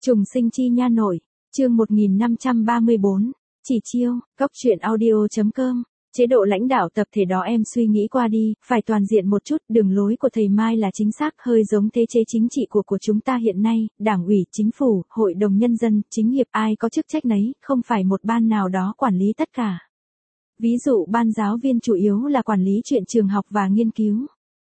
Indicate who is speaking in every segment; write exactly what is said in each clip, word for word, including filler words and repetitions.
Speaker 1: Trùng sinh chi nha nội, chương một nghìn năm trăm ba mươi bốn, chỉ chiêu, góc truyện audio chấm com. Chế độ lãnh đạo tập thể đó em suy nghĩ qua đi, phải toàn diện một chút, đường lối của thầy Mai là chính xác, hơi giống thế chế chính trị của của chúng ta hiện nay, đảng ủy, chính phủ, hội đồng nhân dân, chính hiệp ai có chức trách nấy, không phải một ban nào đó quản lý tất cả. Ví dụ ban giáo viên chủ yếu là quản lý chuyện trường học và nghiên cứu.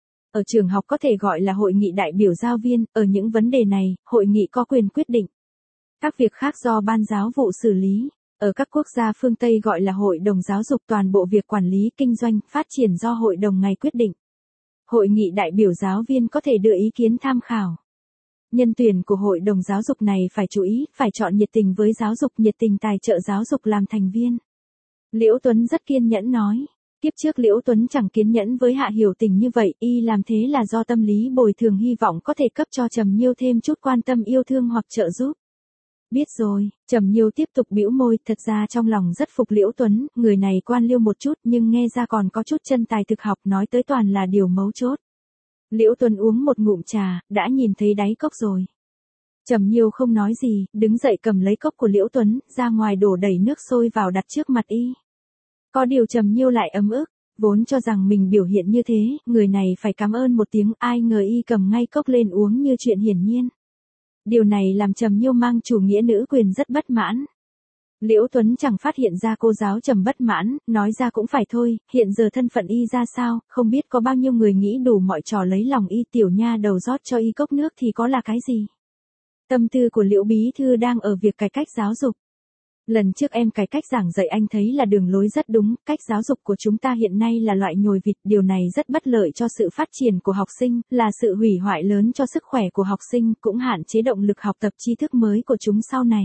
Speaker 1: Ở trường học có thể gọi là hội nghị đại biểu giáo viên, ở những vấn đề này, hội nghị có quyền quyết định. Các việc khác do ban giáo vụ xử lý. Ở các quốc gia phương Tây gọi là hội đồng giáo dục, toàn bộ việc quản lý, kinh doanh, phát triển do hội đồng ngày quyết định. Hội nghị đại biểu giáo viên có thể đưa ý kiến tham khảo. Nhân tuyển của hội đồng giáo dục này phải chú ý, phải chọn nhiệt tình với giáo dục, nhiệt tình tài trợ giáo dục làm thành viên. Liễu Tuấn rất kiên nhẫn nói. Tiếp trước Liễu Tuấn chẳng kiên nhẫn với Hạ Hiểu Tình như vậy, y làm thế là do tâm lý bồi thường, hy vọng có thể cấp cho Trầm Nhiêu thêm chút quan tâm, yêu thương hoặc trợ giúp. Biết rồi, Trầm Nhiêu tiếp tục bĩu môi, thật ra trong lòng rất phục Liễu Tuấn, người này quan liêu một chút nhưng nghe ra còn có chút chân tài thực học, nói tới toàn là điều mấu chốt. Liễu Tuấn uống một ngụm trà, đã nhìn thấy đáy cốc rồi. Trầm Nhiêu không nói gì, đứng dậy cầm lấy cốc của Liễu Tuấn, ra ngoài đổ đầy nước sôi vào đặt trước mặt y. Có điều Trầm Nhiêu lại ấm ức, vốn cho rằng mình biểu hiện như thế, người này phải cảm ơn một tiếng, ai ngờ y cầm ngay cốc lên uống như chuyện hiển nhiên. Điều này làm Trầm Nhiêu mang chủ nghĩa nữ quyền rất bất mãn. Liễu Tuấn chẳng phát hiện ra cô giáo Trầm bất mãn, nói ra cũng phải thôi, hiện giờ thân phận y ra sao, không biết có bao nhiêu người nghĩ đủ mọi trò lấy lòng y, tiểu nha đầu rót cho y cốc nước thì có là cái gì. Tâm tư của Liễu bí thư đang ở việc cải cách giáo dục. Lần trước em cải cách giảng dạy anh thấy là đường lối rất đúng, cách giáo dục của chúng ta hiện nay là loại nhồi vịt, điều này rất bất lợi cho sự phát triển của học sinh, là sự hủy hoại lớn cho sức khỏe của học sinh, cũng hạn chế động lực học tập tri thức mới của chúng sau này.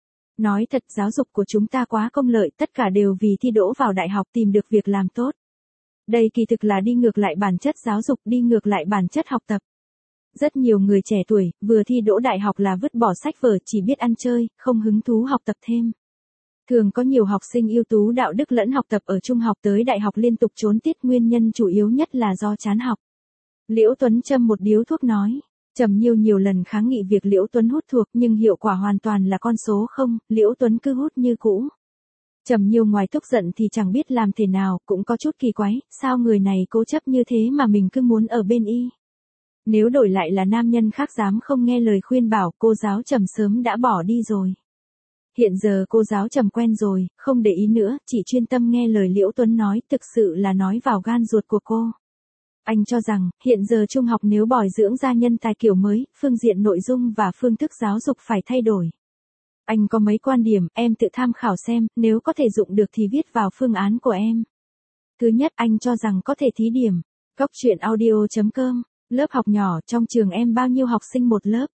Speaker 1: Nói thật, giáo dục của chúng ta quá công lợi, tất cả đều vì thi đỗ vào đại học tìm được việc làm tốt. Đây kỳ thực là đi ngược lại bản chất giáo dục, đi ngược lại bản chất học tập. Rất nhiều người trẻ tuổi, vừa thi đỗ đại học là vứt bỏ sách vở, chỉ biết ăn chơi, không hứng thú học tập thêm. Thường có nhiều học sinh ưu tú đạo đức lẫn học tập ở trung học tới đại học liên tục trốn tiết, nguyên nhân chủ yếu nhất là do chán học. Liễu Tuấn châm một điếu thuốc nói. Trầm Nhiêu nhiều lần kháng nghị việc Liễu Tuấn hút thuốc nhưng hiệu quả hoàn toàn là con số không, Liễu Tuấn cứ hút như cũ. Trầm Nhiêu ngoài tức giận thì chẳng biết làm thế nào, cũng có chút kỳ quái, sao người này cố chấp như thế mà mình cứ muốn ở bên y. Nếu đổi lại là nam nhân khác dám không nghe lời khuyên bảo, cô giáo Trầm sớm đã bỏ đi rồi. Hiện giờ cô giáo Trầm quen rồi, không để ý nữa, chỉ chuyên tâm nghe lời Liễu Tuấn nói, thực sự là nói vào gan ruột của cô. Anh cho rằng, hiện giờ trung học nếu bồi dưỡng ra nhân tài kiểu mới, phương diện nội dung và phương thức giáo dục phải thay đổi. Anh có mấy quan điểm, em tự tham khảo xem, nếu có thể dụng được thì viết vào phương án của em. Thứ nhất, anh cho rằng có thể thí điểm. Góc truyện audio chấm com. Lớp học nhỏ, trong trường em bao nhiêu học sinh một lớp?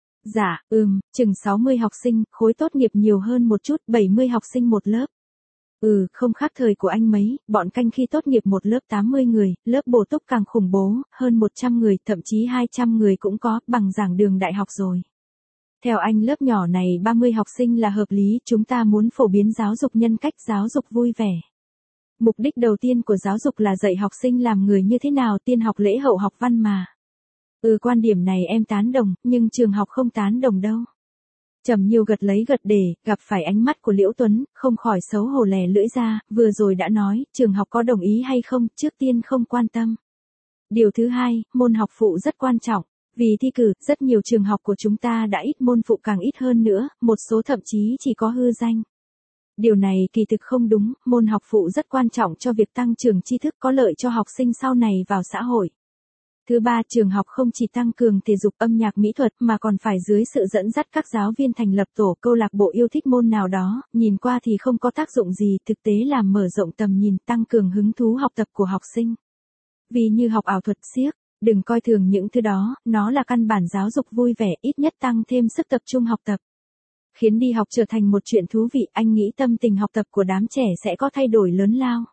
Speaker 1: Dạ, ừm, chừng sáu mươi học sinh, khối tốt nghiệp nhiều hơn một chút, bảy mươi học sinh một lớp. Ừ, không khác thời của anh mấy, bọn canh khi tốt nghiệp một lớp tám mươi người, lớp bổ túc càng khủng bố, hơn một trăm người, thậm chí hai trăm người cũng có, bằng giảng đường đại học rồi. Theo anh lớp nhỏ này ba mươi học sinh là hợp lý, chúng ta muốn phổ biến giáo dục nhân cách, giáo dục vui vẻ. Mục đích đầu tiên của giáo dục là dạy học sinh làm người như thế nào, tiên học lễ hậu học văn mà. Ừ, quan điểm này em tán đồng, nhưng trường học không tán đồng đâu. Trầm Nhiêu gật lấy gật để, gặp phải ánh mắt của Liễu Tuấn, không khỏi xấu hổ lè lưỡi ra, vừa rồi đã nói, trường học có đồng ý hay không, trước tiên không quan tâm. Điều thứ hai, môn học phụ rất quan trọng, vì thi cử, rất nhiều trường học của chúng ta đã ít môn phụ, càng ít hơn nữa, một số thậm chí chỉ có hư danh. Điều này kỳ thực không đúng, môn học phụ rất quan trọng cho việc tăng trưởng tri thức, có lợi cho học sinh sau này vào xã hội. Thứ ba, trường học không chỉ tăng cường thể dục âm nhạc mỹ thuật mà còn phải dưới sự dẫn dắt các giáo viên thành lập tổ câu lạc bộ yêu thích môn nào đó, nhìn qua thì không có tác dụng gì, thực tế là mở rộng tầm nhìn, tăng cường hứng thú học tập của học sinh. Vì như học ảo thuật siếc, đừng coi thường những thứ đó, nó là căn bản giáo dục vui vẻ, ít nhất tăng thêm sức tập trung học tập. Khiến đi học trở thành một chuyện thú vị, anh nghĩ tâm tình học tập của đám trẻ sẽ có thay đổi lớn lao.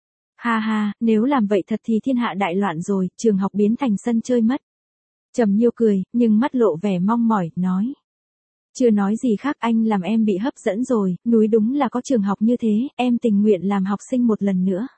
Speaker 1: Ha ha, nếu làm vậy thật thì thiên hạ đại loạn rồi, trường học biến thành sân chơi mất. Trầm Nhiêu cười, nhưng mắt lộ vẻ mong mỏi, nói. Chưa nói gì khác, anh làm em bị hấp dẫn rồi, núi đúng là có trường học như thế, em tình nguyện làm học sinh một lần nữa.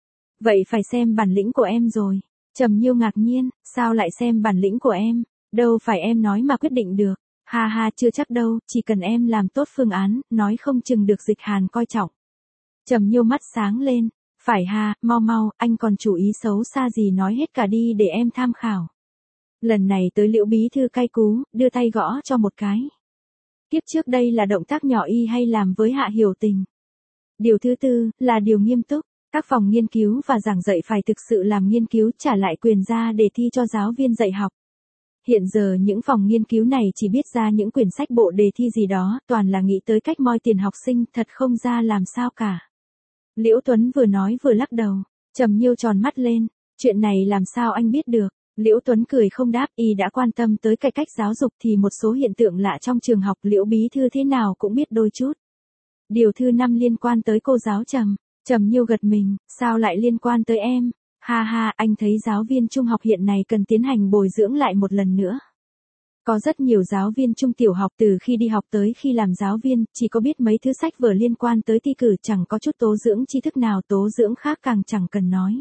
Speaker 1: Vậy phải xem bản lĩnh của em rồi. Trầm Nhiêu ngạc nhiên, sao lại xem bản lĩnh của em, đâu phải em nói mà quyết định được. Ha ha, chưa chắc đâu, chỉ cần em làm tốt phương án, nói không chừng được Dịch Hàn coi trọng. Trầm Nhiêu mắt sáng lên, phải ha, mau mau, anh còn chủ ý xấu xa gì nói hết cả đi để em tham khảo. Lần này tới Liễu bí thư cay cú, đưa tay gõ cho một cái. Tiếp trước đây là động tác nhỏ y hay làm với Hạ Hiểu Tình. Điều thứ tư, là điều nghiêm túc, các phòng nghiên cứu và giảng dạy phải thực sự làm nghiên cứu trả lại quyền ra để thi cho giáo viên dạy học. Hiện giờ những phòng nghiên cứu này chỉ biết ra những quyển sách bộ đề thi gì đó, toàn là nghĩ tới cách moi tiền học sinh, thật không ra làm sao cả. Liễu Tuấn vừa nói vừa lắc đầu, Trầm Nhiêu tròn mắt lên, chuyện này làm sao anh biết được. Liễu Tuấn cười không đáp, y đã quan tâm tới cải cách giáo dục thì một số hiện tượng lạ trong trường học Liễu bí thư thế nào cũng biết đôi chút. Điều thứ năm liên quan tới cô giáo Trầm. Trầm Nhiêu gật mình, sao lại liên quan tới em? Ha ha, anh thấy giáo viên trung học hiện nay cần tiến hành bồi dưỡng lại một lần nữa. Có rất nhiều giáo viên trung tiểu học từ khi đi học tới khi làm giáo viên, chỉ có biết mấy thứ sách vở liên quan tới thi cử, chẳng có chút tố dưỡng tri thức nào, tố dưỡng khác càng chẳng cần nói.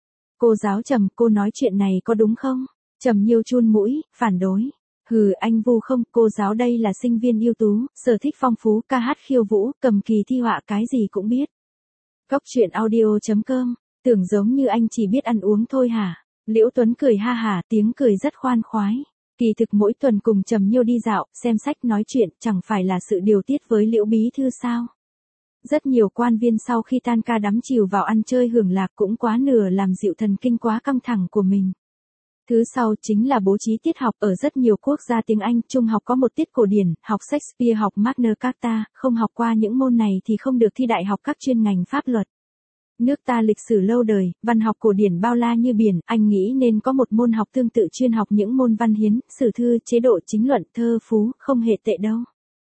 Speaker 1: Cô giáo Trầm, cô nói chuyện này có đúng không? Trầm Nhiêu chun mũi, phản đối. Hừ, anh vu không, cô giáo đây là sinh viên ưu tú, sở thích phong phú, ca hát khiêu vũ, cầm kỳ thi họa cái gì cũng biết. Cốc truyện audio chấm com, tưởng giống như anh chỉ biết ăn uống thôi hả? Liễu Tuấn cười ha hả, tiếng cười rất khoan khoái. Kỳ thực mỗi tuần cùng Trầm Nhiêu đi dạo, xem sách nói chuyện, chẳng phải là sự điều tiết với Liễu bí thư sao? Rất nhiều quan viên sau khi tan ca đắm chìm vào ăn chơi hưởng lạc cũng quá nửa làm dịu thần kinh quá căng thẳng của mình. Thứ sau chính là bố trí tiết học, ở rất nhiều quốc gia tiếng Anh, trung học có một tiết cổ điển, học Shakespeare, học Magna Carta, không học qua những môn này thì không được thi đại học các chuyên ngành pháp luật. Nước ta lịch sử lâu đời, văn học cổ điển bao la như biển, anh nghĩ nên có một môn học tương tự chuyên học những môn văn hiến, sử thư, chế độ chính luận, thơ phú, không hề tệ đâu.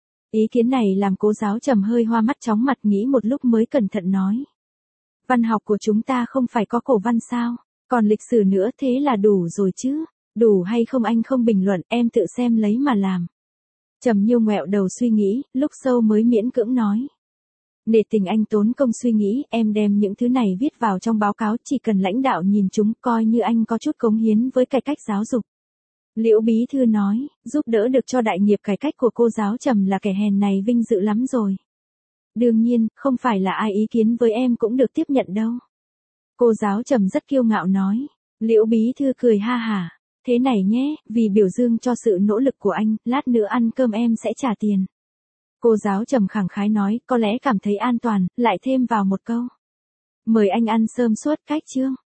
Speaker 1: Ý kiến này làm cô giáo Trầm hơi hoa mắt chóng mặt, nghĩ một lúc mới cẩn thận nói. Văn học của chúng ta không phải có cổ văn sao? Còn lịch sử nữa, thế là đủ rồi chứ. Đủ hay không anh không bình luận, em tự xem lấy mà làm. Trầm Nhiêu ngoẹo đầu suy nghĩ, lúc sâu mới miễn cưỡng nói. Nể tình anh tốn công suy nghĩ, em đem những thứ này viết vào trong báo cáo, chỉ cần lãnh đạo nhìn chúng, coi như anh có chút cống hiến với cải cách giáo dục. Liễu bí thư nói, giúp đỡ được cho đại nghiệp cải cách của cô giáo Trầm là kẻ hèn này vinh dự lắm rồi. Đương nhiên, không phải là ai ý kiến với em cũng được tiếp nhận đâu. Cô giáo Trầm rất kiêu ngạo nói. Liễu bí thư cười ha hả. Thế này nhé, vì biểu dương cho sự nỗ lực của anh, lát nữa ăn cơm em sẽ trả tiền. Cô giáo Trầm khẳng khái nói, có lẽ cảm thấy an toàn, lại thêm vào một câu. Mời anh ăn sơm suốt cách chương.